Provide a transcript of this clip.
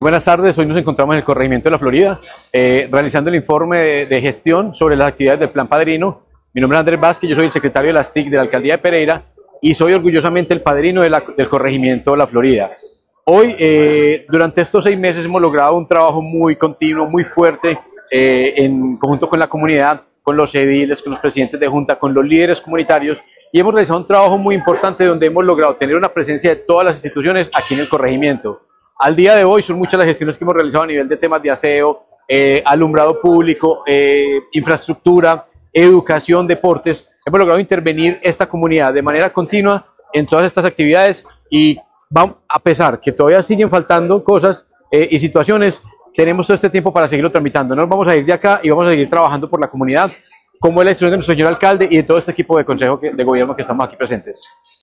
Buenas tardes, hoy nos encontramos en el corregimiento de La Florida, realizando el informe de gestión sobre las actividades del Plan Padrino. Mi nombre es Andrés Vázquez, yo soy el secretario de las TIC de la Alcaldía de Pereira y soy orgullosamente el padrino del corregimiento de La Florida. Hoy, durante estos 6 meses, hemos logrado un trabajo muy continuo, muy fuerte, en conjunto con la comunidad, con los ediles, con los presidentes de junta, con los líderes comunitarios, y hemos realizado un trabajo muy importante donde hemos logrado tener una presencia de todas las instituciones aquí en el corregimiento. Al día de hoy son muchas las gestiones que hemos realizado a nivel de temas de aseo, alumbrado público, infraestructura, educación, deportes. Hemos logrado intervenir esta comunidad de manera continua en todas estas actividades y a pesar que todavía siguen faltando cosas y situaciones, tenemos todo este tiempo para seguirlo tramitando. No nos vamos a ir de acá y vamos a seguir trabajando por la comunidad, como es la instrucción de nuestro señor alcalde y de todo este equipo de consejo de gobierno que estamos aquí presentes.